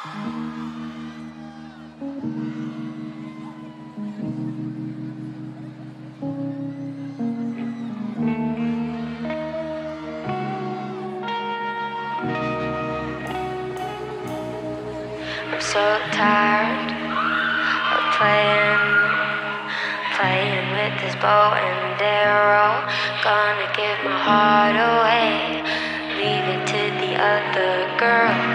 I'm so tired of playing with this bow and arrow. Gonna give my heart away, leave it to the other girl.